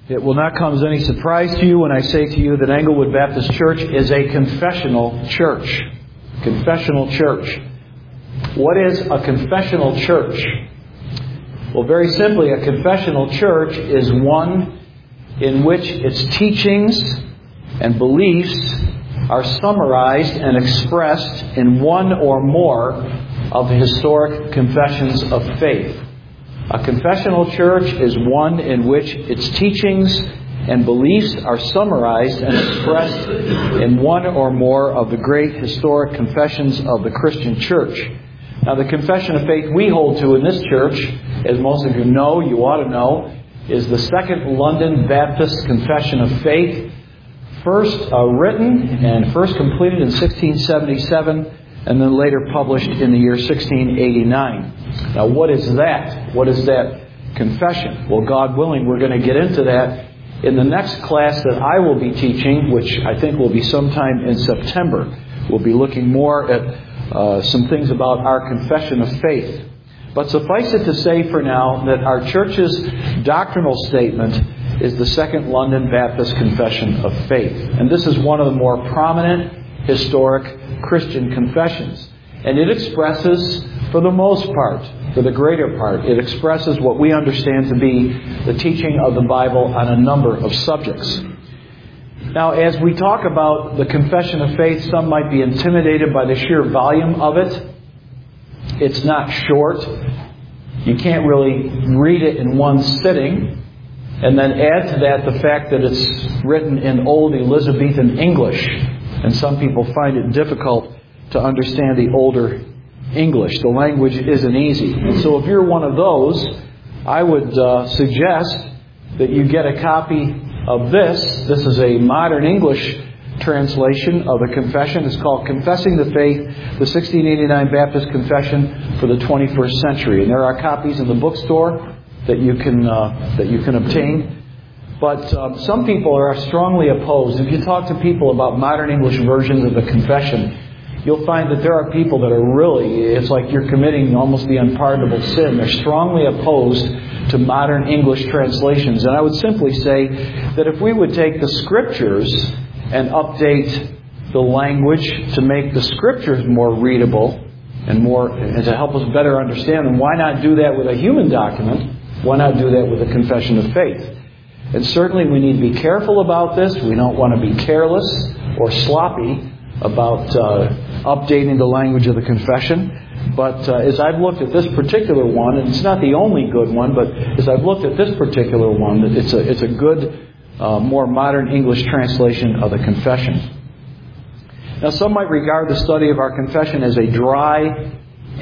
It will not come as any surprise to you when I say to you that Englewood Baptist Church is a confessional church. Confessional church. What is a confessional church? Well, very simply, a confessional church is one in which its teachings and beliefs are summarized and expressed in one or more of the historic confessions of faith. A confessional church is one in which its teachings and beliefs are summarized and expressed in one or more of the great historic confessions of the Christian church. Now, the confession of faith we hold to in this church, as most of you know, you ought to know, is the Second London Baptist Confession of Faith, first written and first completed in 1677, and then later published in the year 1689. Now, what is that? What is that confession? Well, God willing, we're going to get into that in the next class that I will be teaching, which I think will be sometime in September. We'll be looking more at some things about our confession of faith. But suffice it to say for now that our church's doctrinal statement is the Second London Baptist Confession of Faith. And this is one of the more prominent historic Christian confessions. And it expresses, for the most part, for the greater part, it expresses what we understand to be the teaching of the Bible on a number of subjects. Now, as we talk about the confession of faith, some might be intimidated by the sheer volume of it. It's not short. You can't really read it in one sitting. And then add to that the fact that it's written in Old Elizabethan English. And some people find it difficult to understand the older English. The language isn't easy. And so if you're one of those, I would suggest that you get a copy of this. This is a modern English translation of the confession. It's called Confessing the Faith, the 1689 Baptist Confession for the 21st Century. And there are copies in the bookstore that you can obtain. But some people are strongly opposed. If you talk to people about modern English versions of the confession, you'll find that there are people that are really, it's like you're committing almost the unpardonable sin. They're strongly opposed to modern English translations. And I would simply say that if we would take the Scriptures and update the language to make the Scriptures more readable and to help us better understand them, why not do that with a human document? Why not do that with a confession of faith? And certainly we need to be careful about this. We don't want to be careless or sloppy about updating the language of the confession. But as I've looked at this particular one, and it's not the only good one, but as I've looked at this particular one, it's a good, more modern English translation of the confession. Now, some might regard the study of our confession as a dry,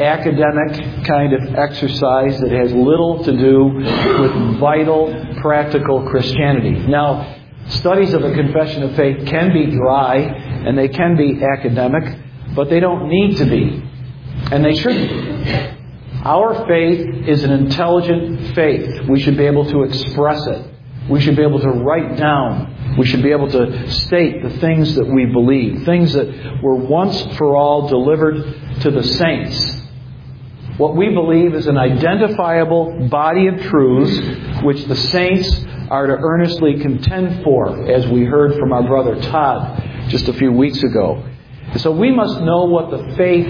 academic kind of exercise that has little to do with vital, practical Christianity. Now, studies of a confession of faith can be dry and they can be academic, but they don't need to be. And they shouldn't be. Our faith is an intelligent faith. We should be able to express it. We should be able to write down. We should be able to state the things that we believe. Things that were once for all delivered to the saints. What we believe is an identifiable body of truths which the saints are to earnestly contend for, as we heard from our brother Todd just a few weeks ago. So we must know what the faith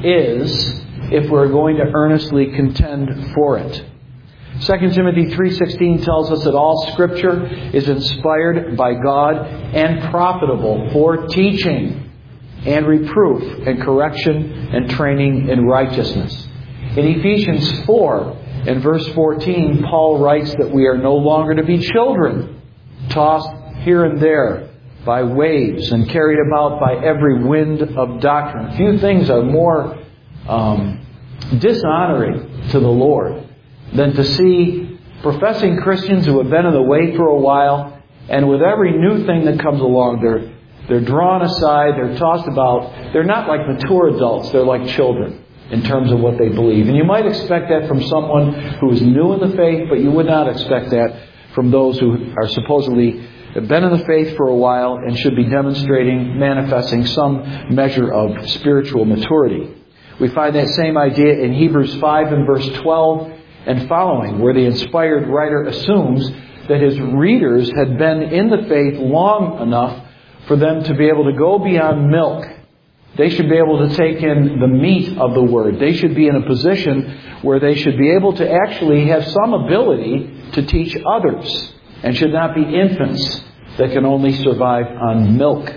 is if we're going to earnestly contend for it. 2 Timothy 3:16 tells us that all Scripture is inspired by God and profitable for teaching and reproof and correction and training in righteousness. In Ephesians 4 and verse 14, Paul writes that we are no longer to be children, tossed here and there by waves and carried about by every wind of doctrine. Few things are more dishonoring to the Lord than to see professing Christians who have been in the way for a while, and with every new thing that comes along, they're drawn aside, they're tossed about. They're not like mature adults, they're like children in terms of what they believe. And you might expect that from someone who is new in the faith, but you would not expect that from those who are supposedly have been in the faith for a while and should be manifesting some measure of spiritual maturity. We find that same idea in Hebrews 5 and verse 12 and following, where the inspired writer assumes that his readers had been in the faith long enough for them to be able to go beyond milk. They should be able to take in the meat of the Word. They should be in a position where they should be able to actually have some ability to teach others, and should not be infants that can only survive on milk.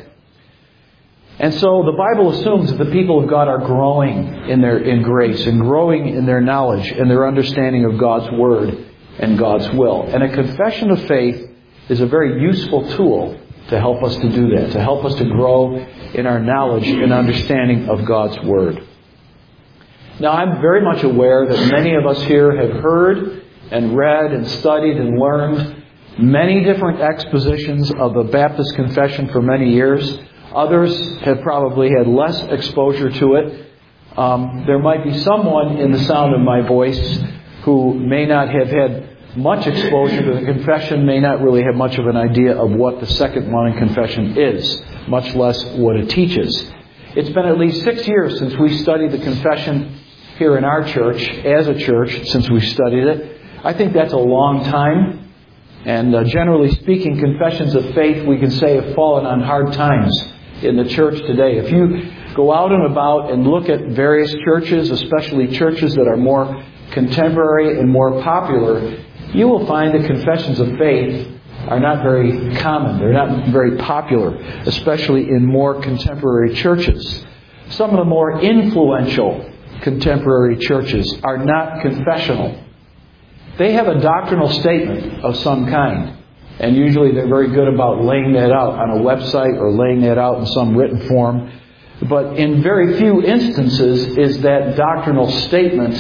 And so the Bible assumes that the people of God are growing in grace and growing in their knowledge and their understanding of God's Word and God's will. And a confession of faith is a very useful tool to help us to do that, to help us to grow in our knowledge and understanding of God's Word. Now, I'm very much aware that many of us here have heard and read and studied and learned many different expositions of the Baptist Confession for many years. Others have probably had less exposure to it. There might be someone in the sound of my voice who may not have had much exposure to the confession, may not really have much of an idea of what the Second Morning Confession is, much less what it teaches. It's been at least 6 years since we studied the confession here in our church, as a church, since we studied it. I think that's a long time. And generally speaking, confessions of faith, we can say, have fallen on hard times in the church today. If you go out and about and look at various churches, especially churches that are more contemporary and more popular, you will find that confessions of faith are not very common. They're not very popular, especially in more contemporary churches. Some of the more influential contemporary churches are not confessional. They have a doctrinal statement of some kind. And usually they're very good about laying that out on a website or laying that out in some written form. But in very few instances is that doctrinal statement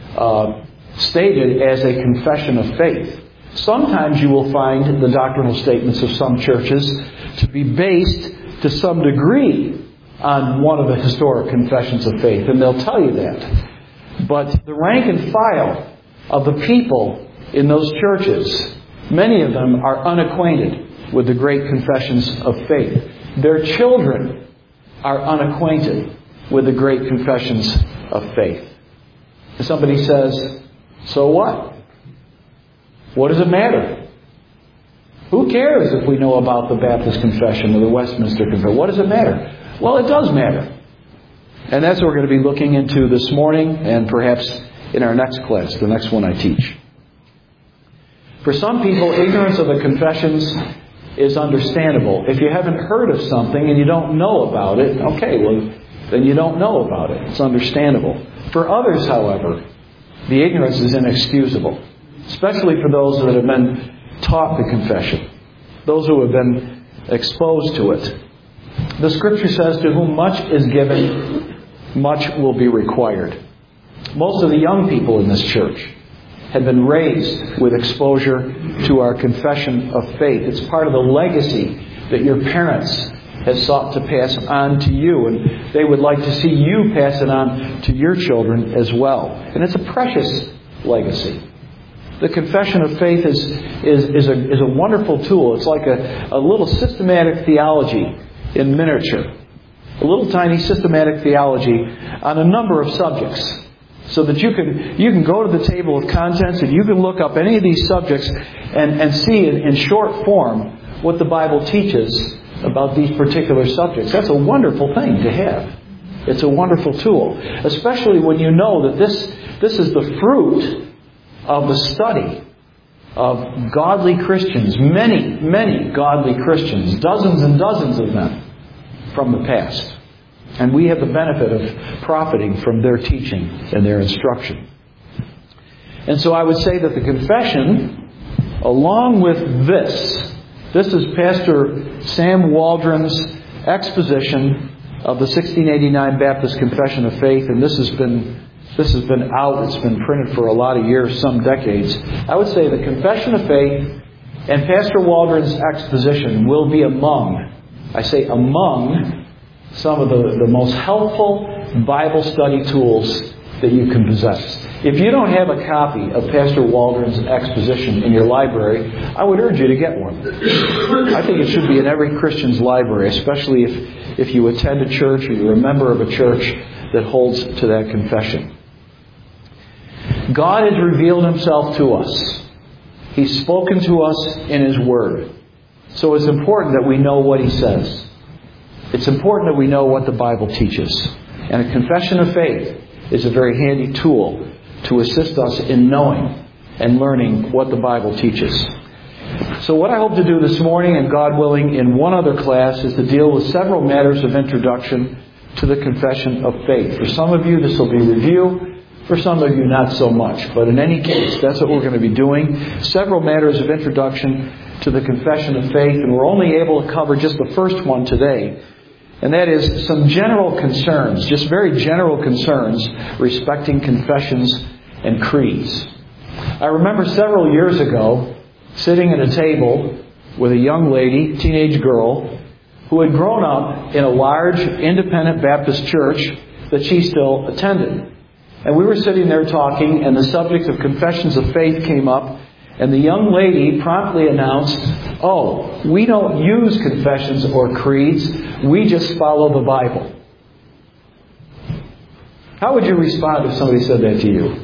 stated as a confession of faith. Sometimes you will find the doctrinal statements of some churches to be based to some degree on one of the historic confessions of faith. And they'll tell you that. But the rank and file of the people in those churches, many of them are unacquainted with the great confessions of faith. Their children are unacquainted with the great confessions of faith. And somebody says, so what? What does it matter? Who cares if we know about the Baptist Confession or the Westminster Confession? What does it matter? Well, it does matter. And that's what we're going to be looking into this morning and perhaps in our next class, the next one I teach. For some people, ignorance of the confessions is understandable. If you haven't heard of something and you don't know about it, okay, well, then you don't know about it. It's understandable. For others, however, the ignorance is inexcusable, especially for those that have been taught the confession, those who have been exposed to it. The Scripture says, to whom much is given, much will be required. Most of the young people in this church have been raised with exposure to our confession of faith. It's part of the legacy that your parents have sought to pass on to you, and they would like to see you pass it on to your children as well. And it's a precious legacy. The confession of faith is a wonderful tool. It's like a little systematic theology in miniature. A little tiny systematic theology on a number of subjects. So that you can go to the table of contents and you can look up any of these subjects and see in short form what the Bible teaches about these particular subjects. That's a wonderful thing to have. It's a wonderful tool. Especially when you know that this is the fruit of the study of godly Christians. Many, many godly Christians. Dozens and dozens of them from the past. And we have the benefit of profiting from their teaching and their instruction. And so I would say that the confession, along with this is Pastor Sam Waldron's exposition of the 1689 Baptist Confession of Faith, and this has been out, it's been printed for a lot of years, some decades. I would say the Confession of Faith and Pastor Waldron's exposition will be among some of the most helpful Bible study tools that you can possess. If you don't have a copy of Pastor Waldron's exposition in your library, I would urge you to get one. I think it should be in every Christian's library, especially if you attend a church or you're a member of a church that holds to that confession. God has revealed Himself to us He's spoken to us in His Word. So it's important that we know what He says. It's important that we know what the Bible teaches. And a confession of faith is a very handy tool to assist us in knowing and learning what the Bible teaches. So what I hope to do this morning, and God willing, in one other class, is to deal with several matters of introduction to the confession of faith. For some of you, this will be review. For some of you, not so much. But in any case, that's what we're going to be doing. Several matters of introduction to the confession of faith. And we're only able to cover just the first one today. And that is some general concerns, just very general concerns respecting confessions and creeds. I remember several years ago sitting at a table with a young lady, teenage girl, who had grown up in a large independent Baptist church that she still attended. And we were sitting there talking, and the subject of confessions of faith came up, and the young lady promptly announced, "Oh, we don't use confessions or creeds, we just follow the Bible." How would you respond if somebody said that to you?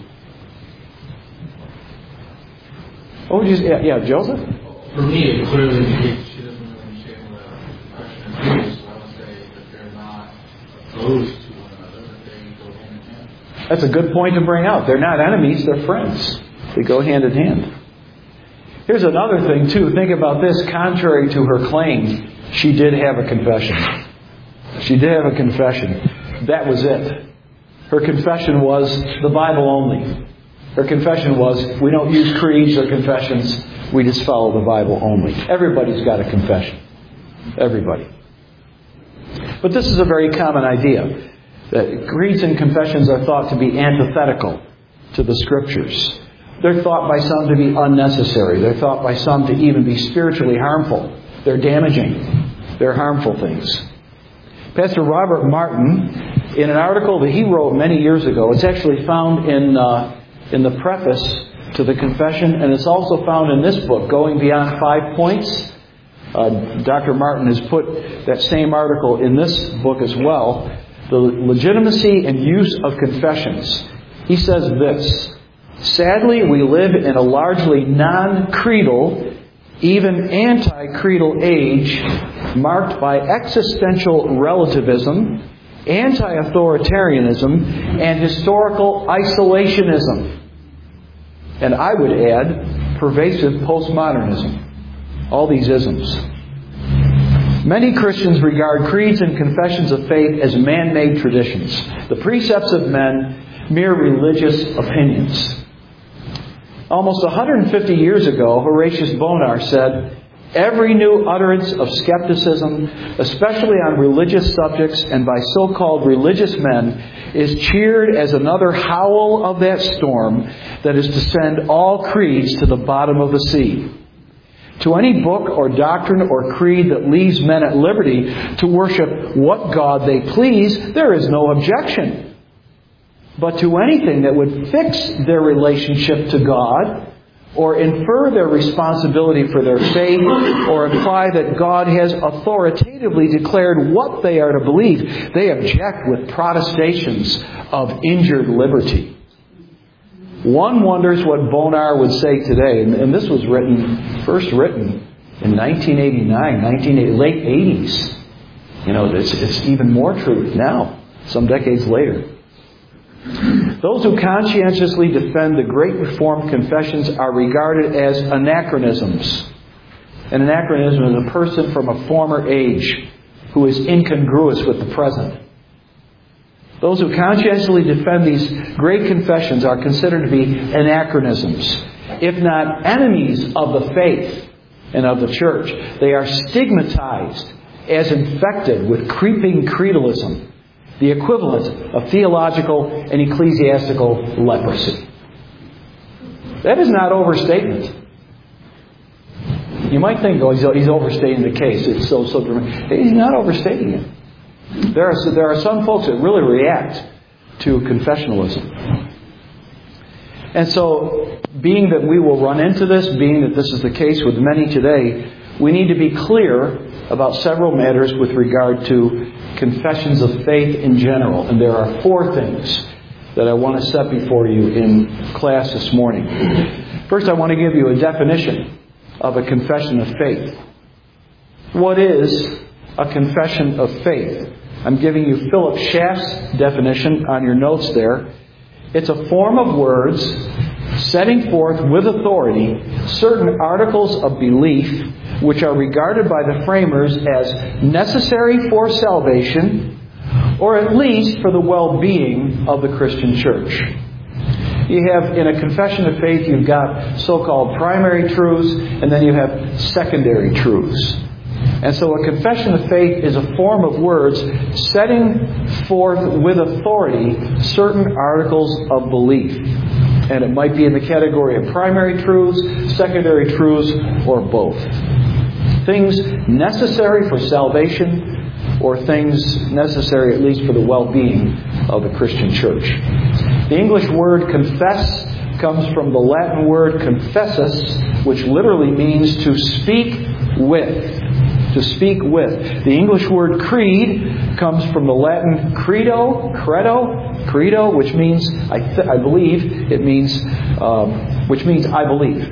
What would you say? Yeah, Joseph? For me, it clearly indicates she doesn't really understand what confession and creed, so I would say that they're not opposed to one another, that they go hand in hand. That's a good point to bring out. They're not enemies, they're friends. They go hand in hand. Here's another thing, too. Think about this. Contrary to her claim, she did have a confession. She did have a confession. That was it. Her confession was the Bible only. Her confession was, we don't use creeds or confessions. We just follow the Bible only. Everybody's got a confession. Everybody. But this is a very common idea. That creeds and confessions are thought to be antithetical to the Scriptures. They're thought by some to be unnecessary. They're thought by some to even be spiritually harmful. They're damaging. They're harmful things. Pastor Robert Martin, in an article that he wrote many years ago, it's actually found in the preface to the confession, and it's also found in this book, Going Beyond 5 Points. Dr. Martin has put that same article in this book as well. The legitimacy and use of confessions. He says this: sadly, we live in a largely non-creedal, even anti-creedal age marked by existential relativism, anti-authoritarianism, and historical isolationism. And I would add, pervasive postmodernism. All these isms. Many Christians regard creeds and confessions of faith as man-made traditions, the precepts of men, mere religious opinions. Almost 150 years ago, Horatius Bonar said, "Every new utterance of skepticism, especially on religious subjects and by so-called religious men, is cheered as another howl of that storm that is to send all creeds to the bottom of the sea. To any book or doctrine or creed that leaves men at liberty to worship what God they please, there is no objection. But to anything that would fix their relationship to God, or infer their responsibility for their faith, or imply that God has authoritatively declared what they are to believe, they object with protestations of injured liberty." One wonders what Bonar would say today, and this was first written in 1989, late 80s. You know, it's even more true now, some decades later. Those who conscientiously defend the great Reformed confessions are regarded as anachronisms. An anachronism is a person from a former age who is incongruous with the present. Those who conscientiously defend these great confessions are considered to be anachronisms, if not enemies of the faith and of the church. They are stigmatized as infected with creeping creedalism, the equivalent of theological and ecclesiastical leprosy. That is not overstatement. You might think, he's overstating the case. It's so dramatic. He's not overstating it. There are some folks that really react to confessionalism. And so, being that we will run into this, being that this is the case with many today, we need to be clear about several matters with regard to confessions of faith in general. And there are 4 things that I want to set before you in class this morning. First, I want to give you a definition of a confession of faith. What is a confession of faith? I'm giving you Philip Schaff's definition on your notes there. It's a form of words setting forth with authority certain articles of belief which are regarded by the framers as necessary for salvation, or at least for the well-being of the Christian church. You have, in a confession of faith, you've got so-called primary truths, and then you have secondary truths. And so a confession of faith is a form of words setting forth with authority certain articles of belief. And it might be in the category of primary truths, secondary truths, or both. Things necessary for salvation, or things necessary at least for the well-being of the Christian church. The English word confess comes from the Latin word confessus, which literally means to speak with. To speak with. The English word creed comes from the Latin credo, which means I believe. It means which means I believe.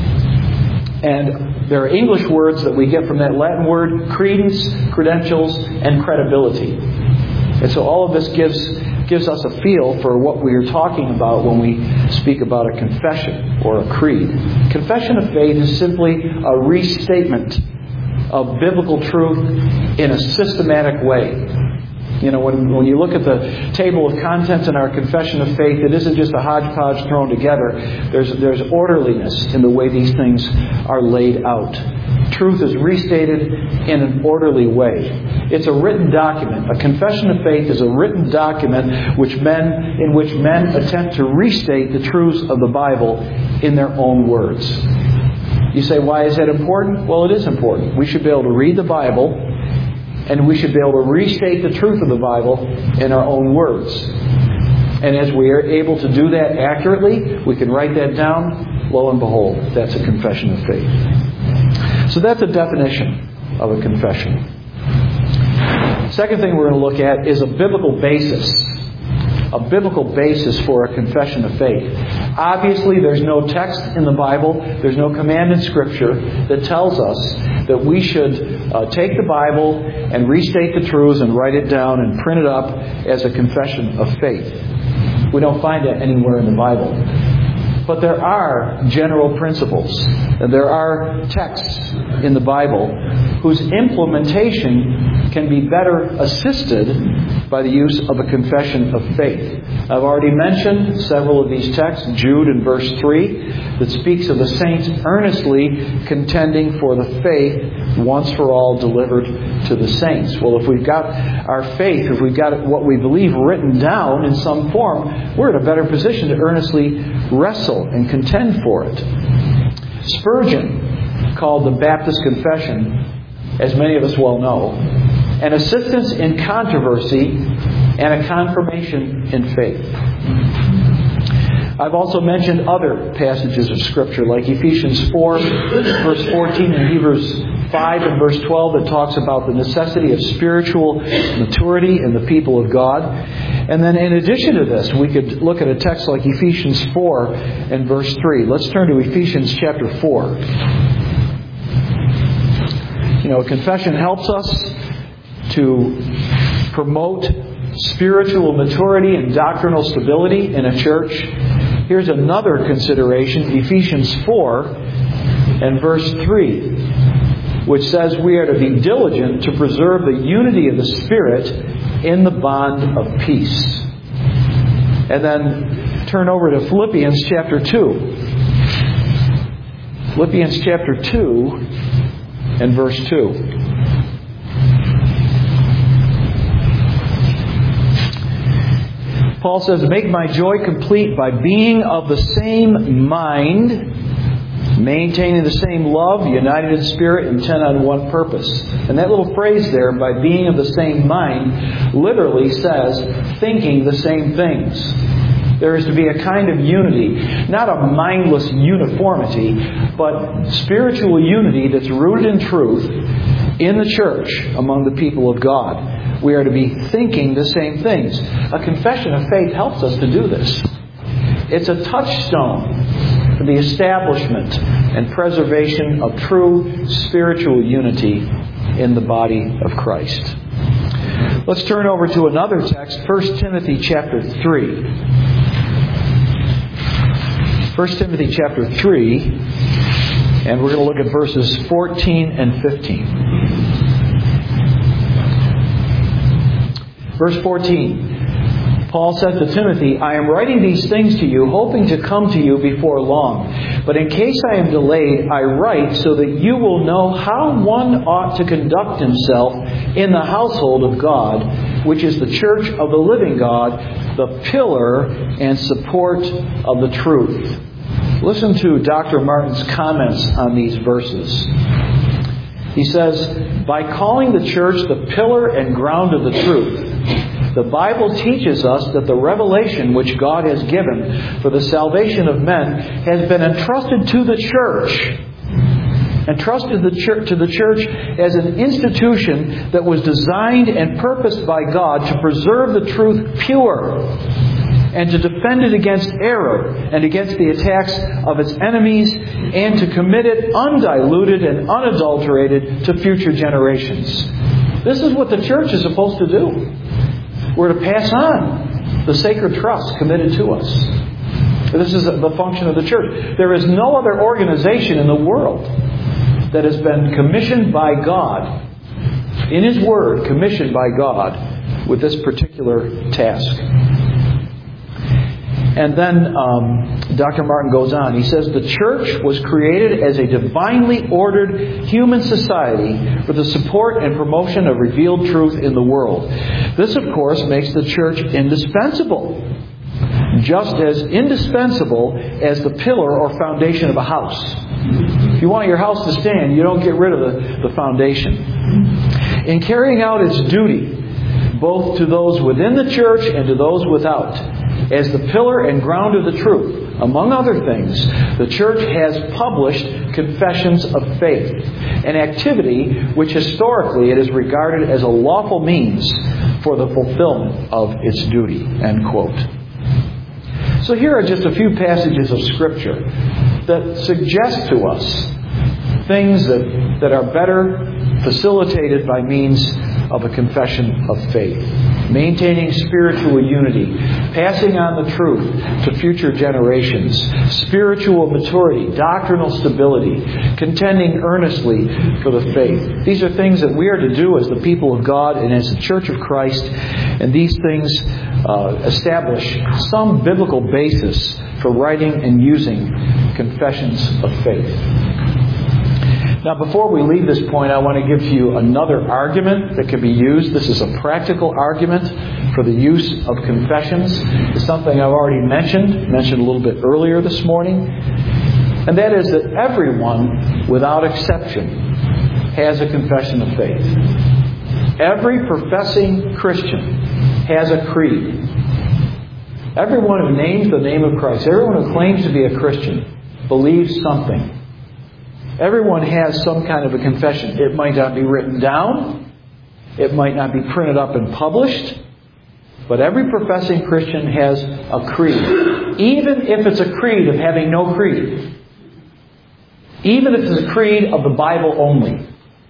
And there are English words that we get from that Latin word: credence, credentials, and credibility. And so all of this gives us a feel for what we are talking about when we speak about a confession or a creed. Confession of faith is simply a restatement of biblical truth in a systematic way. You know, when you look at the table of contents in our confession of faith, it isn't just a hodgepodge thrown together. There's orderliness in the way these things are laid out. Truth is restated in an orderly way. It's a written document. A confession of faith is a written document in which men attempt to restate the truths of the Bible in their own words. You say, why is that important? Well, it is important. We should be able to read the Bible, and we should be able to restate the truth of the Bible in our own words. And as we are able to do that accurately, we can write that down. Lo and behold, that's a confession of faith. So that's a definition of a confession. Second thing we're going to look at is a biblical basis. A biblical basis for a confession of faith. Obviously, there's no text in the Bible, there's no command in Scripture that tells us that we should take the Bible and restate the truths and write it down and print it up as a confession of faith. We don't find that anywhere in the Bible. But there are general principles, and there are texts in the Bible whose implementation can be better assisted by the use of a confession of faith. I've already mentioned several of these texts. Jude in verse 3 that speaks of the saints earnestly contending for the faith once for all delivered to the saints. Well, if we've got our faith, if we've got what we believe written down in some form, we're in a better position to earnestly wrestle and contend for it. Spurgeon called the Baptist Confession, as many of us well know, an assistance in controversy and a confirmation in faith. I've also mentioned other passages of Scripture like Ephesians 4, verse 14, and Hebrews 5 and verse 12 that talks about the necessity of spiritual maturity in the people of God. And then in addition to this, we could look at a text like Ephesians 4 and verse 3. Let's turn to Ephesians chapter 4. You know, confession helps us to promote spiritual maturity and doctrinal stability in a church. Here's another consideration, Ephesians 4 and verse 3, which says we are to be diligent to preserve the unity of the Spirit in the bond of peace. And then turn over to Philippians chapter 2. Philippians chapter 2 and verse 2. Paul says, make my joy complete by being of the same mind, maintaining the same love, united in spirit, intent on one purpose. And that little phrase there, by being of the same mind, literally says thinking the same things. There is to be a kind of unity, not a mindless uniformity, but spiritual unity that's rooted in truth in the church among the people of God. We are to be thinking the same things. A confession of faith helps us to do this. It's a touchstone for the establishment and preservation of true spiritual unity in the body of Christ. Let's turn over to another text, 1 Timothy chapter 3. 1 Timothy chapter 3, and we're going to look at verses 14 and 15. Verse 14. Paul said to Timothy, I am writing these things to you, hoping to come to you before long. But in case I am delayed, I write so that you will know how one ought to conduct himself in the household of God, which is the church of the living God, the pillar and support of the truth. Listen to Dr. Martin's comments on these verses. He says, by calling the church the pillar and ground of the truth, the Bible teaches us that the revelation which God has given for the salvation of men has been entrusted to the church. Entrusted to the church as an institution that was designed and purposed by God to preserve the truth pure and to defend it against error and against the attacks of its enemies and to commit it undiluted and unadulterated to future generations. This is what the church is supposed to do. We're to pass on the sacred trust committed to us. This is the function of the church. There is no other organization in the world that has been commissioned by God, in His Word, commissioned by God, with this particular task. And then Dr. Martin goes on. He says, the church was created as a divinely ordered human society for the support and promotion of revealed truth in the world. This, of course, makes the church indispensable. Just as indispensable as the pillar or foundation of a house. If you want your house to stand, you don't get rid of the foundation. In carrying out its duty, both to those within the church and to those without, as the pillar and ground of the truth, among other things, the church has published confessions of faith, an activity which historically it is regarded as a lawful means for the fulfillment of its duty. End quote. So here are just a few passages of Scripture that suggest to us things that are better facilitated by means of a confession of faith. Maintaining spiritual unity, passing on the truth to future generations, spiritual maturity, doctrinal stability, contending earnestly for the faith. These are things that we are to do as the people of God and as the Church of Christ, and these things establish some biblical basis for writing and using confessions of faith. Now, before we leave this point, I want to give to you another argument that can be used. This is a practical argument for the use of confessions. It's something I've already mentioned a little bit earlier this morning. And that is that everyone, without exception, has a confession of faith. Every professing Christian has a creed. Everyone who names the name of Christ, everyone who claims to be a Christian, believes something. Everyone has some kind of a confession. It might not be written down. It might not be printed up and published. But every professing Christian has a creed. Even if it's a creed of having no creed. Even if it's a creed of the Bible only.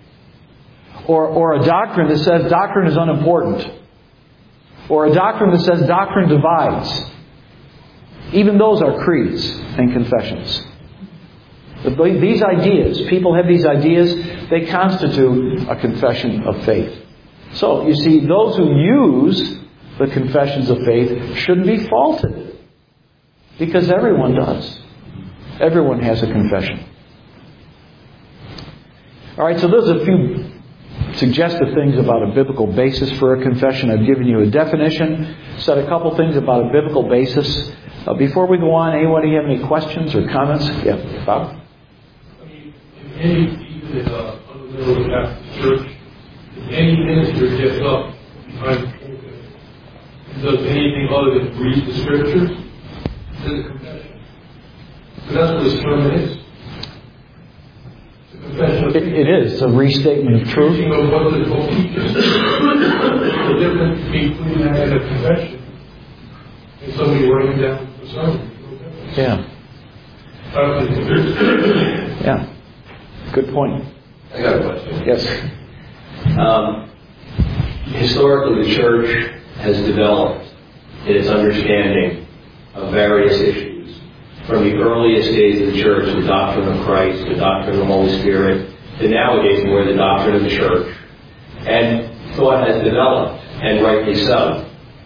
Or a doctrine that says doctrine is unimportant. Or a doctrine that says doctrine divides. Even those are creeds and confessions. These ideas, people have these ideas, they constitute a confession of faith. So, you see, those who use the confessions of faith shouldn't be faulted. Because everyone does. Everyone has a confession. Alright, so those are a few suggestive things about a biblical basis for a confession. I've given you a definition, said a couple things about a biblical basis. Before we go on, anybody have any questions or comments? Yeah, Bob? Any even under the middle of the Baptist church, any minister gets up behind the pulpit and does anything other than read the Scriptures, it's a confession. So that's what this sermon is. It's a confession of faith. It is. It's a restatement of truth. Preaching of what the book teaches. The difference between that and a confession and somebody writing down the sermon. Yeah. Yeah. Good point. I got a question. Yes. Historically, the church has developed in its understanding of various issues. From the earliest days of the church, the doctrine of Christ, the doctrine of the Holy Spirit, to nowadays more the doctrine of the church. And thought has developed, and rightly so.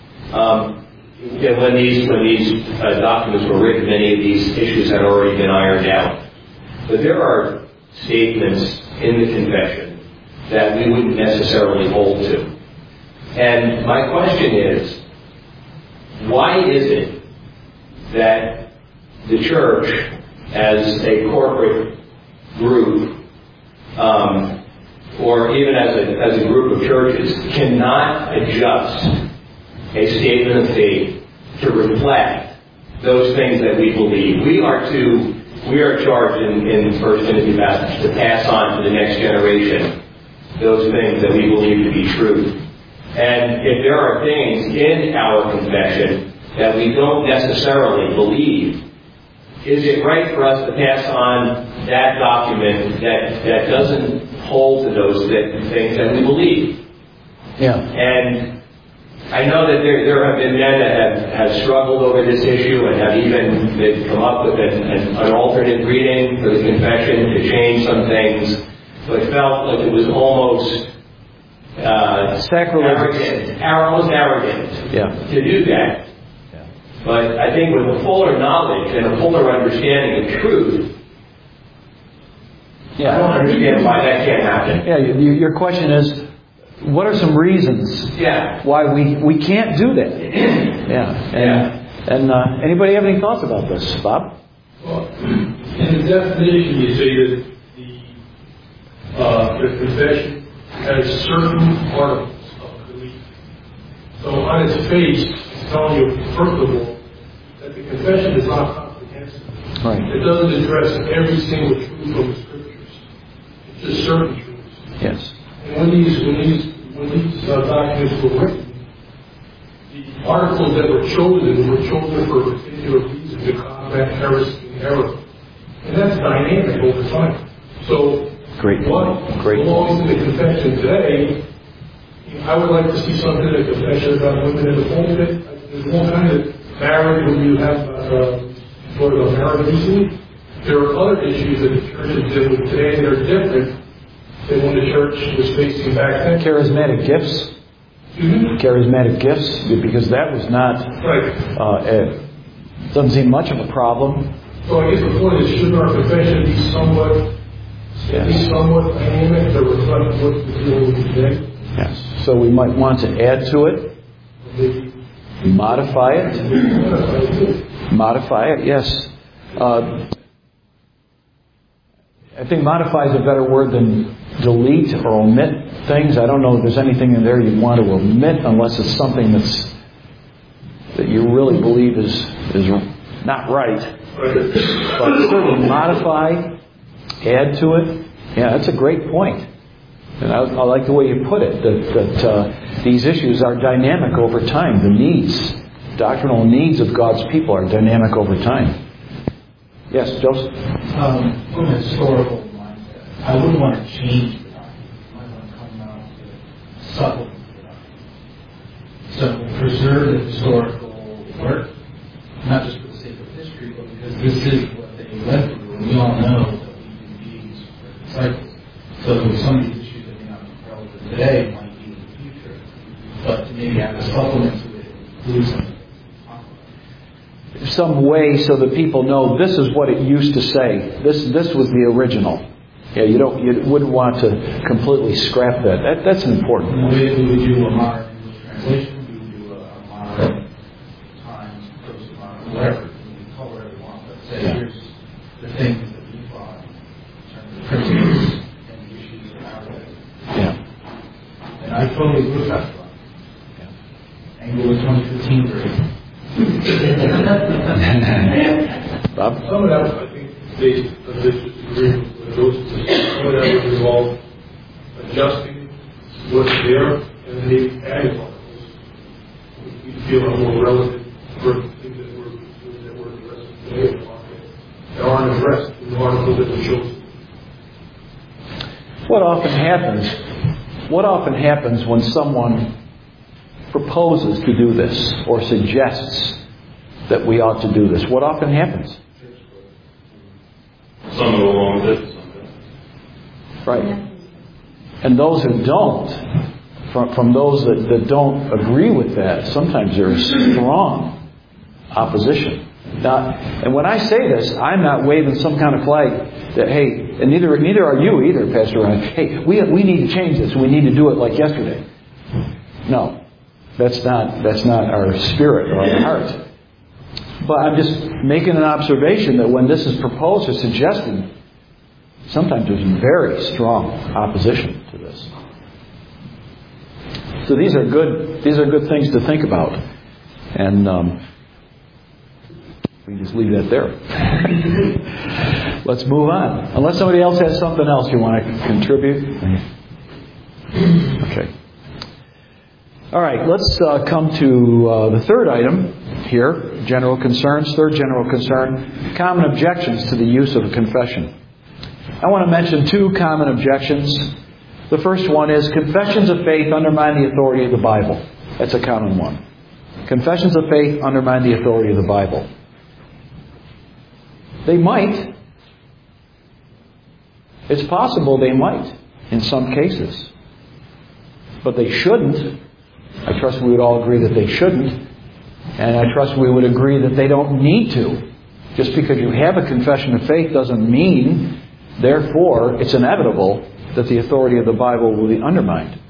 When these documents were written, many of these issues had already been ironed out. But there are statements in the confession that we wouldn't necessarily hold to. And my question is, why is it that the church, as a corporate group, or even as a group of churches, cannot adjust a statement of faith to reflect those things that we believe? We are charged in the First Timothy passage to pass on to the next generation those things that we believe to be true. And if there are things in our confession that we don't necessarily believe, is it right for us to pass on that document that doesn't hold to those things that we believe? Yeah. And I know that there have been men that have struggled over this issue and have even come up with an alternate reading for the confession to change some things, but felt like it was almost sacrilegious, almost arrogant to do that. Yeah. But I think with a fuller knowledge and a fuller understanding of truth, I don't understand why that can't happen. Yeah, your question is, what are some reasons why we can't do that? And anybody have any thoughts about this, Bob? Well, in the definition, you say that the confession has certain articles of belief. So on its face, it's telling you, first of all, that the confession is not comprehensive. Right. It doesn't address every single truth from the Scriptures. It's just certain truths. Yes. And when these documents were written, the articles that were chosen for a particular reason to combat heresy and error. And that's dynamic over time. So, what belongs to the confession today, I would like to see something in the confession about women in the pulpit. There's one kind of marriage when you have sort of a marriage issue. There are other issues that the church is dealing with today that are different than when the church was facing back then. Charismatic gifts. Mm-hmm. Charismatic gifts, because that was not, doesn't seem much of a problem. So I guess the point is, shouldn't our confession be somewhat dynamic to reflect what we're dealing with today? Yes. So we might want to add to it, modify it. Modify it, yes. I think modify is a better word than delete or omit things. I don't know if there's anything in there you'd want to omit unless it's something that you really believe is not right. But certainly modify, add to it. Yeah, that's a great point. And I like the way you put it, that these issues are dynamic over time. The needs, doctrinal needs of God's people are dynamic over time. Yes, Joseph? From a historical mindset, I wouldn't want to change the document. I might want to come out to supplement the document. So preserve the historical work, not just for the sake of history, but because this is what they went through, and we all know that we do these cycles. So some of these issues that may not be relevant today might be in the future, but to maybe have a supplement to it, include something. Some way so that people know this is what it used to say. This was the original. Yeah, you wouldn't want to completely scrap that. That's important. In the way we would do a modern English translation, we would do a modern Times, Post modern, whatever. We can call whatever we want, but say here's the things that we thought in terms of principles and the issues that are out there. Yeah. And I totally agree with that. Angle was 2015 version. Bob? Some of that, I think, they disagree with those. Some of that would involve adjusting what's there and maybe adding articles. We feel are more relevant for things that we're addressing today in the market. that aren't addressed in the article that we chose. What often happens when someone proposes to do this or suggests that we ought to do this? What often happens? Some go along with it, some don't. Right. And those who don't, from those that don't agree with that, sometimes there's strong opposition. Now, and when I say this, I'm not waving some kind of flag that, hey, and neither are you either, Pastor Ryan. Hey, we need to change this. We need to do it like yesterday. No, that's not our spirit or our heart. But I'm just making an observation that when this is proposed or suggested, sometimes there's very strong opposition to this. So these are good things to think about, and we can just leave that there. Let's move on. Unless somebody else has something else you want to contribute. Okay. All right, let's come to the third item here, general concerns. Third general concern, common objections to the use of a confession. I want to mention two common objections. The first one is confessions of faith undermine the authority of the Bible. That's a common one. Confessions of faith undermine the authority of the Bible. They might. It's possible they might in some cases. But they shouldn't. I trust we would all agree that they shouldn't. And I trust we would agree that they don't need to. Just because you have a confession of faith doesn't mean, therefore, it's inevitable that the authority of the Bible will be undermined.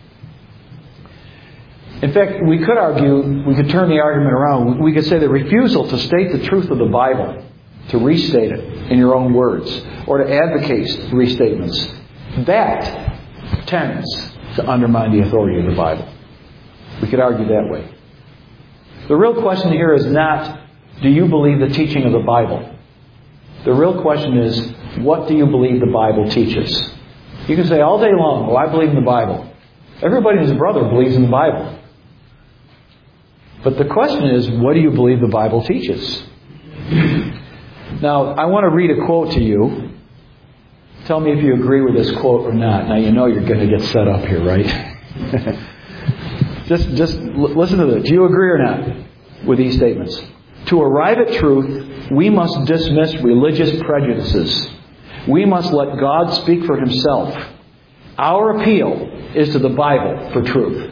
In fact, we could argue, we could turn the argument around. We could say the refusal to state the truth of the Bible, to restate it in your own words, or to advocate restatements, that tends to undermine the authority of the Bible. We could argue that way. The real question here is not, do you believe the teaching of the Bible? The real question is, what do you believe the Bible teaches? You can say all day long, well, I believe in the Bible. Everybody and his brother believes in the Bible. But the question is, what do you believe the Bible teaches? Now, I want to read a quote to you. Tell me if you agree with this quote or not. Now, you know you're going to get set up here, right? Just listen to this. Do you agree or not with these statements? To arrive at truth, we must dismiss religious prejudices. We must let God speak for Himself. Our appeal is to the Bible for truth.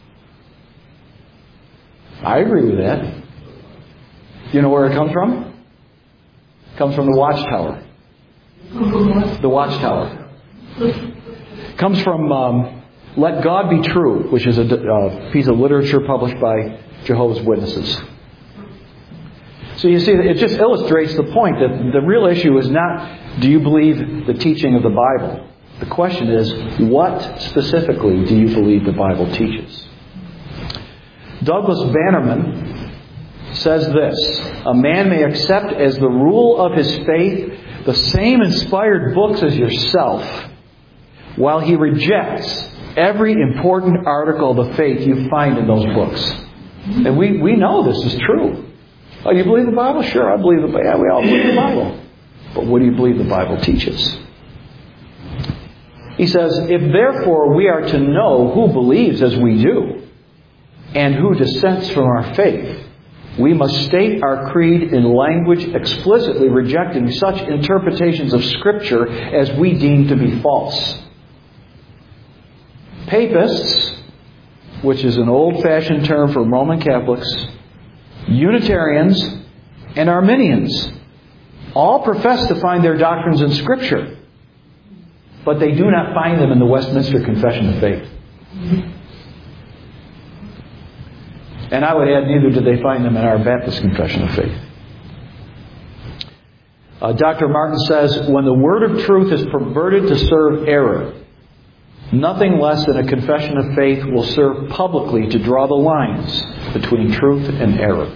I agree with that. Do you know where it comes from? It comes from the Watchtower. The Watchtower. It comes from Let God Be True, which is a piece of literature published by Jehovah's Witnesses. So you see, it just illustrates the point that the real issue is not, do you believe the teaching of the Bible? The question is, what specifically do you believe the Bible teaches? Douglas Bannerman says this: a man may accept as the rule of his faith the same inspired books as yourself, while he rejects every important article of the faith you find in those books. And we know this is true. Oh, you believe the Bible? Sure, I believe the Bible. Yeah, we all believe the Bible. But what do you believe the Bible teaches? He says, if therefore we are to know who believes as we do, and who dissents from our faith, we must state our creed in language explicitly rejecting such interpretations of Scripture as we deem to be false. Papists, which is an old-fashioned term for Roman Catholics, Unitarians, and Arminians, all profess to find their doctrines in Scripture, but they do not find them in the Westminster Confession of Faith. And I would add, neither do they find them in our Baptist Confession of Faith. Dr. Martin says, when the word of truth is perverted to serve error, nothing less than a confession of faith will serve publicly to draw the lines between truth and error.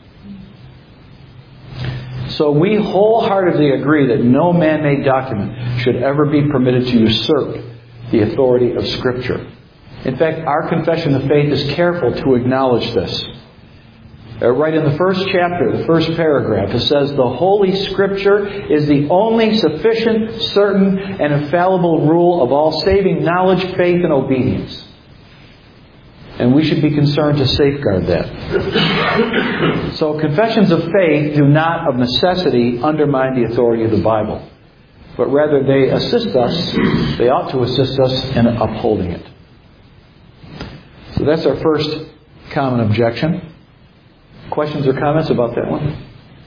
So we wholeheartedly agree that no man-made document should ever be permitted to usurp the authority of Scripture. In fact, our confession of faith is careful to acknowledge this. Right in the first chapter, the first paragraph, it says, the Holy Scripture is the only sufficient, certain, and infallible rule of all saving knowledge, faith, and obedience. And we should be concerned to safeguard that. So confessions of faith do not of necessity undermine the authority of the Bible, but rather they ought to assist us in upholding it. So that's our first common objection. Questions or comments about that one?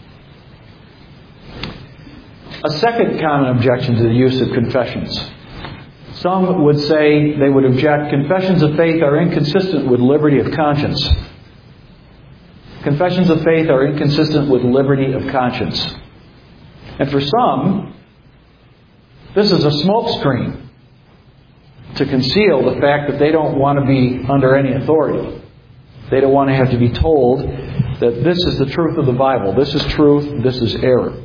A second common objection to the use of confessions. Some would say, they would object, confessions of faith are inconsistent with liberty of conscience. Confessions of faith are inconsistent with liberty of conscience. And for some, this is a smokescreen to conceal the fact that they don't want to be under any authority. They don't want to have to be told that this is the truth of the Bible. This is truth. This is error.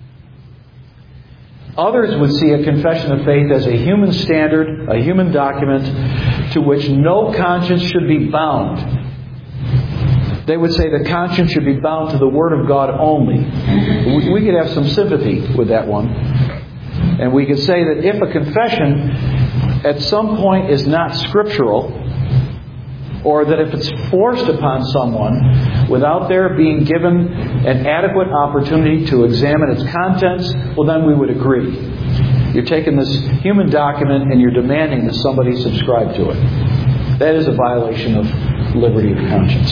Others would see a confession of faith as a human standard, a human document to which no conscience should be bound. They would say the conscience should be bound to the Word of God only. We could have some sympathy with that one. And we could say that if a confession at some point is not scriptural, or that if it's forced upon someone without their being given an adequate opportunity to examine its contents, well, then we would agree. You're taking this human document and you're demanding that somebody subscribe to it. That is a violation of liberty of conscience.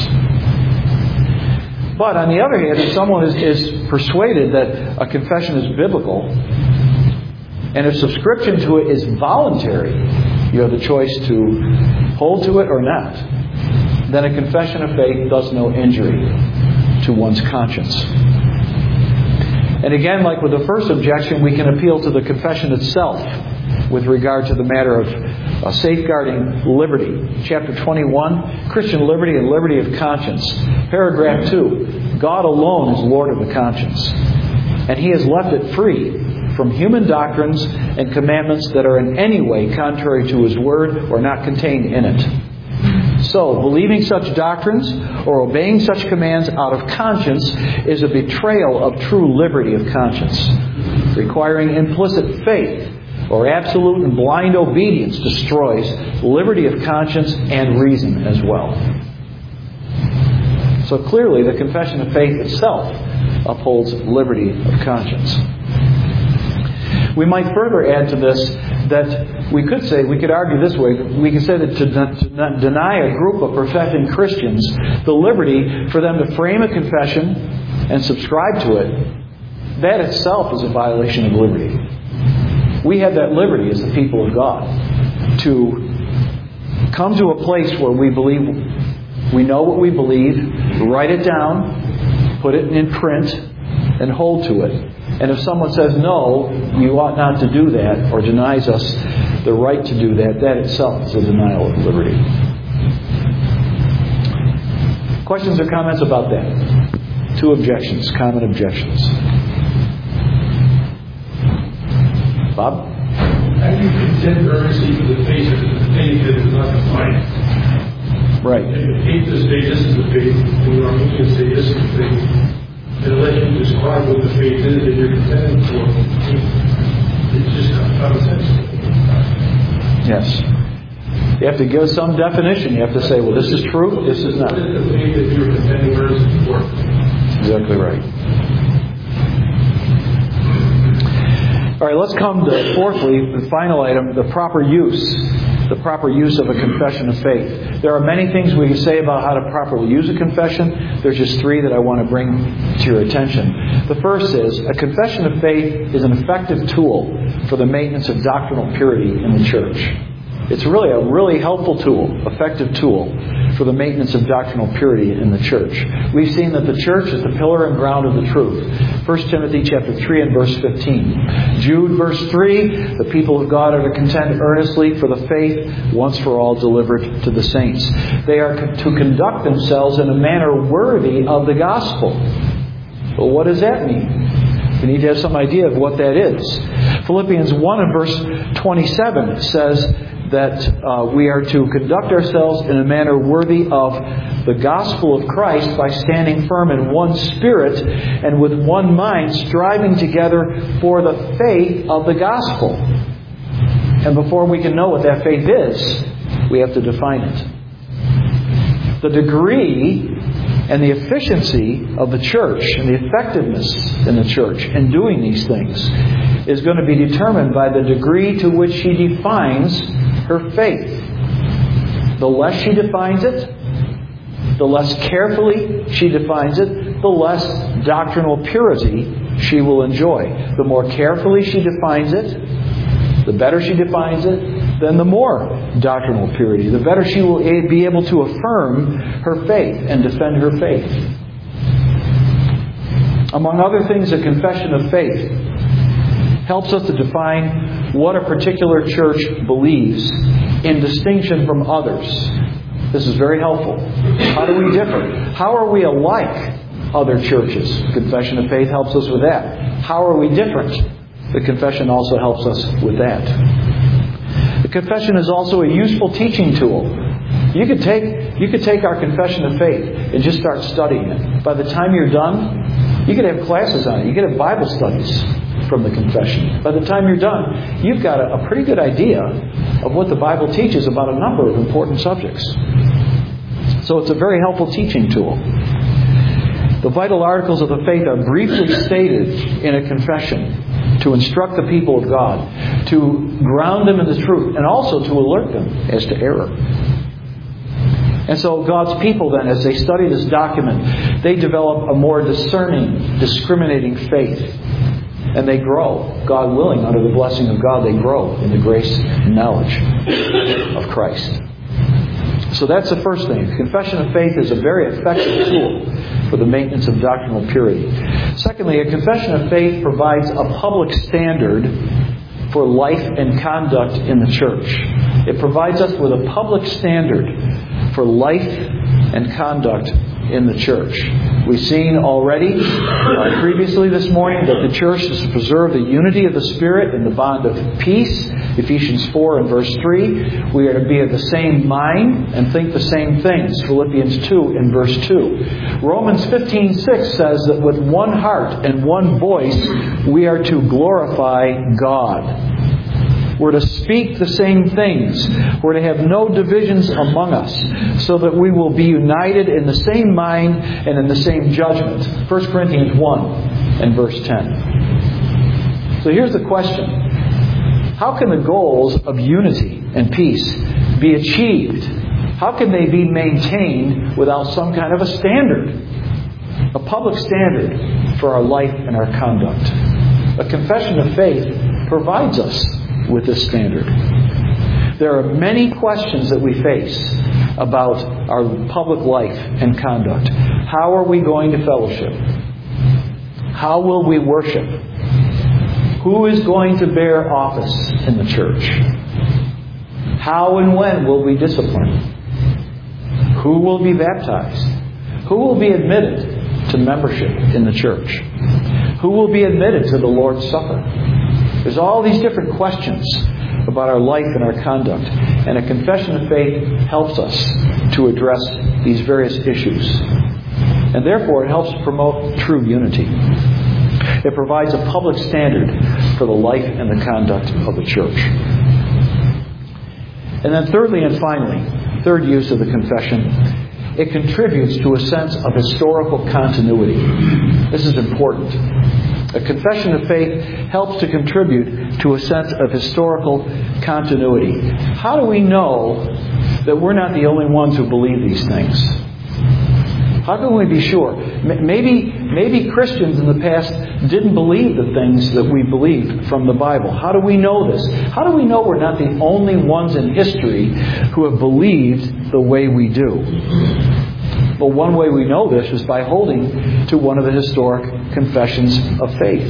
But on the other hand, if someone is persuaded that a confession is biblical, and if subscription to it is voluntary, you have the choice to hold to it or not, then a confession of faith does no injury to one's conscience. And again, like with the first objection, we can appeal to the confession itself with regard to the matter of safeguarding liberty. Chapter 21, Christian liberty and liberty of conscience. Paragraph 2, God alone is Lord of the conscience, and He has left it free from human doctrines and commandments that are in any way contrary to His Word or not contained in it. So, believing such doctrines or obeying such commands out of conscience is a betrayal of true liberty of conscience. Requiring implicit faith or absolute and blind obedience destroys liberty of conscience and reason as well. So clearly, the confession of faith itself upholds liberty of conscience. We might further add to this that we could argue this way. We could say that to deny a group of professing Christians the liberty for them to frame a confession and subscribe to it, that itself is a violation of liberty. We have that liberty as the people of God to come to a place where we believe, we know what we believe, write it down, put it in print, and hold to it. And if someone says, no, you ought not to do that, or denies us the right to do that, that itself is a denial of liberty. Questions or comments about that? 2 objections, common objections. Bob? How do you contend earnestly for the faith that is not defined? Right. And the faith to say this is the faith, and the Armenians say this is the faith. And let you describe what the faith is that you're contending for. It's just common sense. Yes. You have to give some definition. You have to say, well, this is true, this is not. What is the faith that you're contending earnestly for? Exactly right. All right, let's come to, fourthly, the final item, the proper use of a confession of faith. There are many things we can say about how to properly use a confession. There's just 3 that I want to bring to your attention. The first is, a confession of faith is an effective tool for the maintenance of doctrinal purity in the church. It's really a really helpful tool, effective tool for the maintenance of doctrinal purity in the church. We've seen that the church is the pillar and ground of the truth. 1 Timothy chapter 3 and verse 15. Jude verse 3, the people of God are to contend earnestly for the faith once for all delivered to the saints. They are to conduct themselves in a manner worthy of the gospel. Well, what does that mean? We need to have some idea of what that is. Philippians 1 and verse 27 says that we are to conduct ourselves in a manner worthy of the gospel of Christ by standing firm in one spirit and with one mind, striving together for the faith of the gospel. And before we can know what that faith is, we have to define it. The degree and the efficiency of the church and the effectiveness in the church in doing these things is going to be determined by the degree to which she defines her faith. The less she defines it, the less carefully she defines it, the less doctrinal purity she will enjoy. The more carefully she defines it, the better she defines it, then the more doctrinal purity. The better she will be able to affirm her faith and defend her faith. Among other things, a confession of faith helps us to define what a particular church believes in distinction from others. This is very helpful. How do we differ? How are we alike other churches? Confession of faith helps us with that. How are we different? The confession also helps us with that. The confession is also a useful teaching tool. You could take our confession of faith and just start studying it. By the time you're done, you could have classes on it. You could have Bible studies from the confession. By the time you're done, you've got a pretty good idea of what the Bible teaches about a number of important subjects. So it's a very helpful teaching tool. The vital articles of the faith are briefly stated in a confession to instruct the people of God, to ground them in the truth, and also to alert them as to error. And so God's people then, as they study this document, they develop a more discerning, discriminating faith. And they grow, God willing, under the blessing of God, they grow in the grace and knowledge of Christ. So that's the first thing. Confession of faith is a very effective tool for the maintenance of doctrinal purity. Secondly, a confession of faith provides a public standard for life and conduct in the church. It provides us with a public standard for life and conduct in the church. We've seen already previously this morning that the church is to preserve the unity of the Spirit in the bond of peace. Ephesians 4 and verse 3. We are to be of the same mind and think the same things. Philippians 2 and verse 2. Romans 15:6 says that with one heart and one voice we are to glorify God. We're to speak the same things. We're to have no divisions among us, so that we will be united in the same mind and in the same judgment. 1 Corinthians 1 and verse 10. So here's the question. How can the goals of unity and peace be achieved? How can they be maintained without some kind of a standard? A public standard for our life and our conduct. A confession of faith provides us with this standard. There are many questions that we face about our public life and conduct. How are we going to fellowship? How will we worship? Who is going to bear office in the church? How and when will we discipline? Who will be baptized? Who will be admitted to membership in the church? Who will be admitted to the Lord's Supper? There's all these different questions about our life and our conduct. And a confession of faith helps us to address these various issues. And therefore, it helps promote true unity. It provides a public standard for the life and the conduct of the church. And then thirdly and finally, third use of the confession, it contributes to a sense of historical continuity. This is important. A confession of faith helps to contribute to a sense of historical continuity. How do we know that we're not the only ones who believe these things? How can we be sure? Maybe Christians in the past didn't believe the things that we believed from the Bible. How do we know this? How do we know we're not the only ones in history who have believed the way we do? Well, one way we know this is by holding to one of the historic confessions of faith.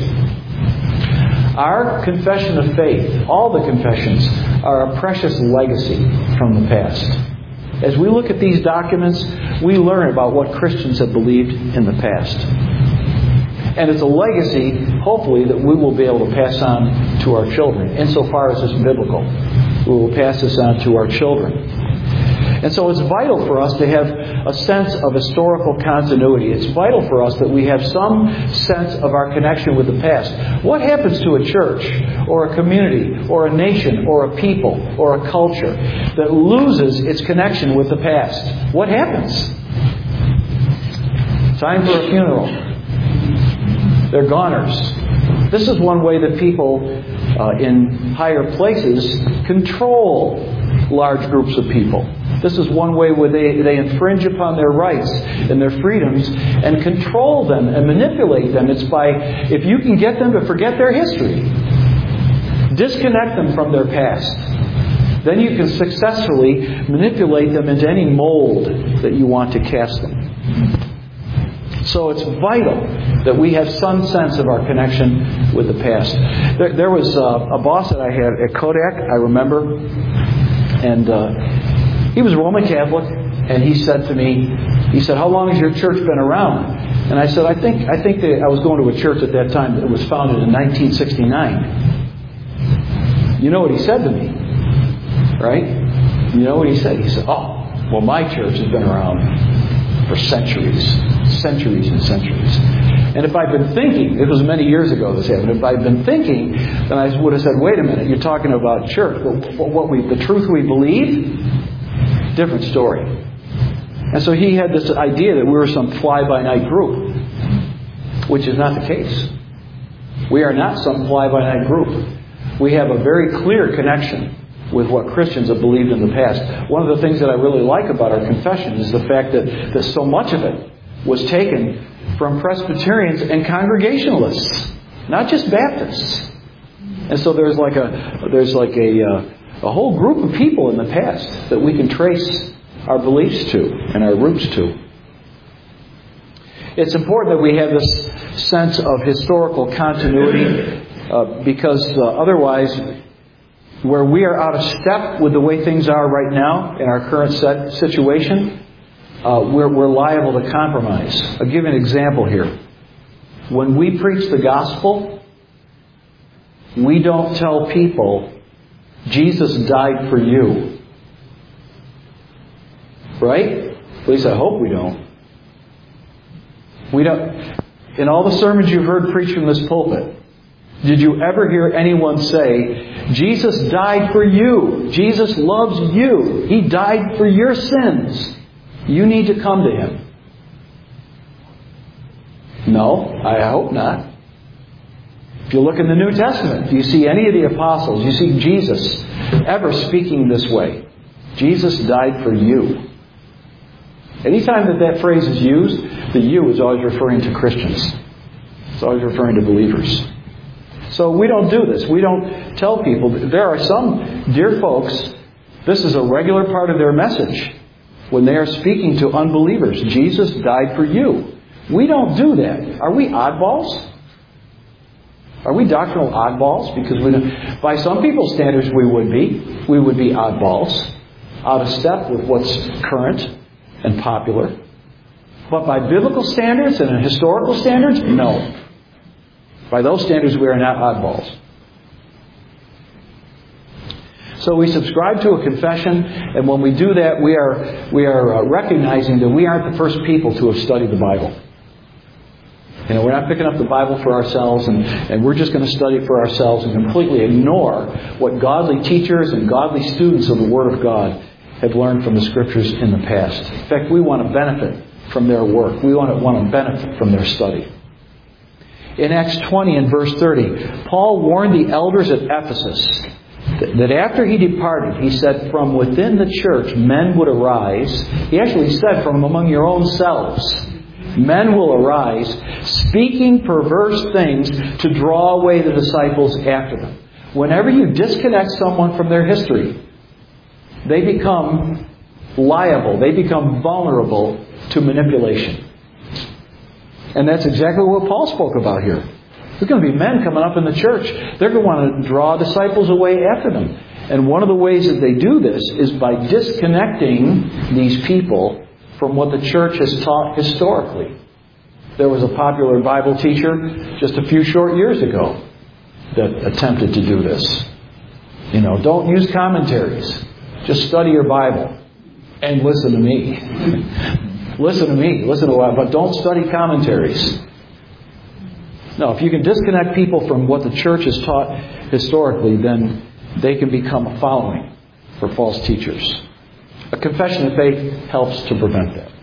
Our confession of faith, all the confessions, are a precious legacy from the past. As we look at these documents, we learn about what Christians have believed in the past. And it's a legacy, hopefully, that we will be able to pass on to our children, insofar as it's biblical. We will pass this on to our children. And so it's vital for us to have a sense of historical continuity. It's vital for us that we have some sense of our connection with the past. What happens to a church, or a community, or a nation, or a people, or a culture that loses its connection with the past? What happens? Time for a funeral. They're goners. This is one way that people in higher places control large groups of people. This is one way where they infringe upon their rights and their freedoms and control them and manipulate them. It's by, if you can get them to forget their history, disconnect them from their past, then you can successfully manipulate them into any mold that you want to cast them. So it's vital that we have some sense of our connection with the past. There was a boss that I had at Kodak, I remember, and he was Roman Catholic, and he said to me, he said, "How long has your church been around?" And I said, I think that I was going to a church at that time that was founded in 1969. You know what he said to me, right? You know what he said? He said, "Oh, well, my church has been around for centuries and centuries." And if I'd been thinking, it was many years ago this happened, if I'd been thinking, then I would have said, wait a minute, you're talking about church, but the truth we believe, different story. And so he had this idea that we were some fly-by-night group, which is not the case. We are not some fly-by-night group. We have a very clear connection with what Christians have believed in the past. One of the things that I really like about our confession is the fact that so much of it was taken from Presbyterians and Congregationalists, not just Baptists. And so there's like a whole group of people in the past that we can trace our beliefs to and our roots to. It's important that we have this sense of historical continuity because otherwise, where we are out of step with the way things are right now in our current situation, we're liable to compromise. I'll give you an example here. When we preach the gospel, we don't tell people, Jesus died for you. Right? At least I hope we don't. We don't. In all the sermons you've heard preached from this pulpit, did you ever hear anyone say, Jesus died for you. Jesus loves you. He died for your sins. You need to come to Him. No, I hope not. If you look in the New Testament, do you see any of the apostles, you see Jesus ever speaking this way? Jesus died for you. Anytime that phrase is used, the you is always referring to Christians. It's always referring to believers. So we don't do this. We don't tell people. There are some dear folks, this is a regular part of their message when they are speaking to unbelievers. Jesus died for you. We don't do that. Are we oddballs? Are we doctrinal oddballs? Because by some people's standards we would be. We would be oddballs, out of step with what's current and popular. But by biblical standards and historical standards, no. By those standards, we are not oddballs. So we subscribe to a confession, and when we do that, we are recognizing that we aren't the first people to have studied the Bible. You know, we're not picking up the Bible for ourselves, and we're just going to study it for ourselves and completely ignore what godly teachers and godly students of the Word of God have learned from the Scriptures in the past. In fact, we want to benefit from their work. We want to benefit from their study. In Acts 20 and verse 30, Paul warned the elders at Ephesus that after he departed, he said, from within the church men would arise. He actually said, from among your own selves, men will arise, speaking perverse things to draw away the disciples after them. Whenever you disconnect someone from their history, they become liable, they become vulnerable to manipulation. And that's exactly what Paul spoke about here. There's going to be men coming up in the church. They're going to want to draw disciples away after them. And one of the ways that they do this is by disconnecting these people from what the church has taught historically. There was a popular Bible teacher just a few short years ago that attempted to do this. You know, don't use commentaries. Just study your Bible. And listen to me. Listen to me. Listen to what, but don't study commentaries. No, if you can disconnect people from what the church has taught historically, then they can become a following for false teachers. A confession of faith helps to prevent that.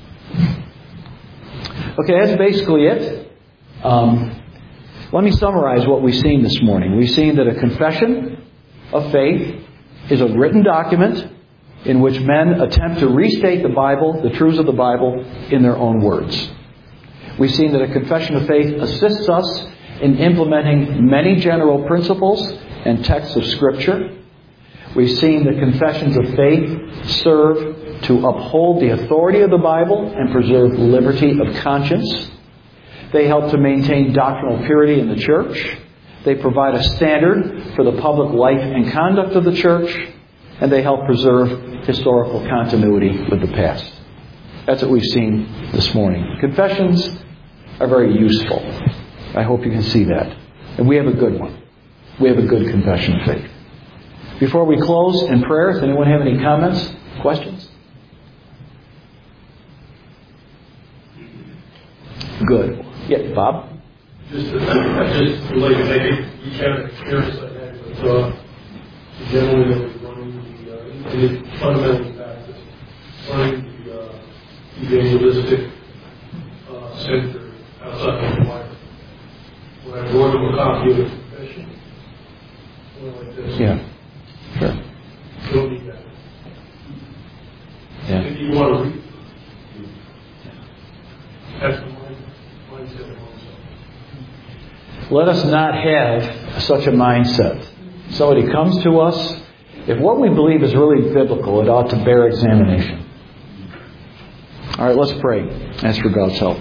Okay, that's basically it. Let me summarize what we've seen this morning. We've seen that a confession of faith is a written document in which men attempt to restate the Bible, the truths of the Bible, in their own words. We've seen that a confession of faith assists us in implementing many general principles and texts of Scripture. We've seen that confessions of faith serve to uphold the authority of the Bible and preserve liberty of conscience. They help to maintain doctrinal purity in the church. They provide a standard for the public life and conduct of the church. And they help preserve historical continuity with the past. That's what we've seen this morning. Confessions are very useful. I hope you can see that. And we have a good one. We have a good confession of faith. Before we close in prayer, does anyone have any comments, questions? Good. Yeah, Bob? Just relate maybe each had an experience I had with generally that was running the fundamental practice, running the evangelistic center outside of Hawaii. When I brought him a copy of the confession, went like this. Yeah, sure. Don't need that. Yeah. If you want to read, that's the mindset of oneself. Let us not have such a mindset. Somebody comes to us, if what we believe is really biblical, it ought to bear examination. All right, let's pray. Ask for God's help.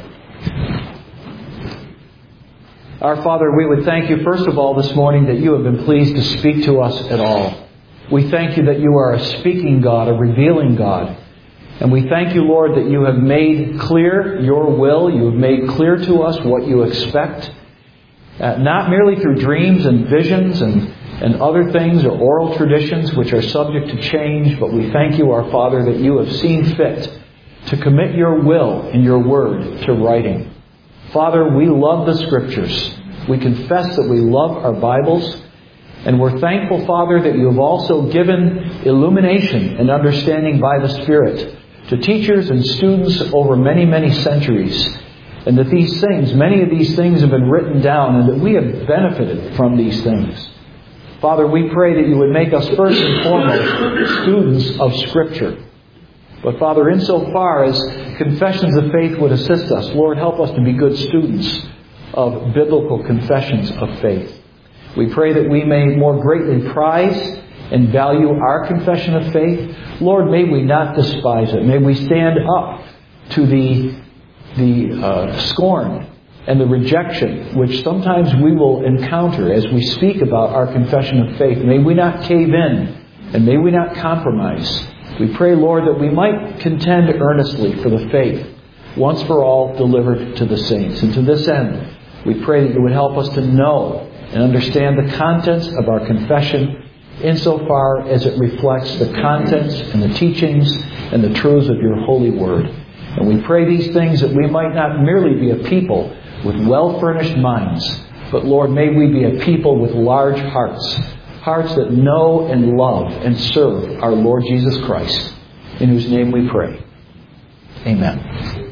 Our Father, we would thank you first of all this morning that you have been pleased to speak to us at all. We thank you that you are a speaking God, a revealing God. And we thank you, Lord, that you have made clear your will. You have made clear to us what you expect. Not merely through dreams and visions and other things or oral traditions which are subject to change, but we thank you, our Father, that you have seen fit to commit your will in your word to writing. Father, we love the Scriptures. We confess that we love our Bibles. And we're thankful, Father, that you have also given illumination and understanding by the Spirit to teachers and students over many, many centuries. And that these things, many of these things have been written down and that we have benefited from these things. Father, we pray that you would make us first and foremost students of Scripture. But Father, insofar as confessions of faith would assist us, Lord, help us to be good students of biblical confessions of faith. We pray that we may more greatly prize and value our confession of faith. Lord, may we not despise it. May we stand up to the scorn and the rejection which sometimes we will encounter as we speak about our confession of faith. May we not cave in and may we not compromise. We pray, Lord, that we might contend earnestly for the faith once for all delivered to the saints. And to this end, we pray that you would help us to know and understand the contents of our confession insofar as it reflects the contents and the teachings and the truths of your holy word. And we pray these things that we might not merely be a people with well-furnished minds, but Lord, may we be a people with large hearts, hearts that know and love and serve our Lord Jesus Christ, in whose name we pray. Amen.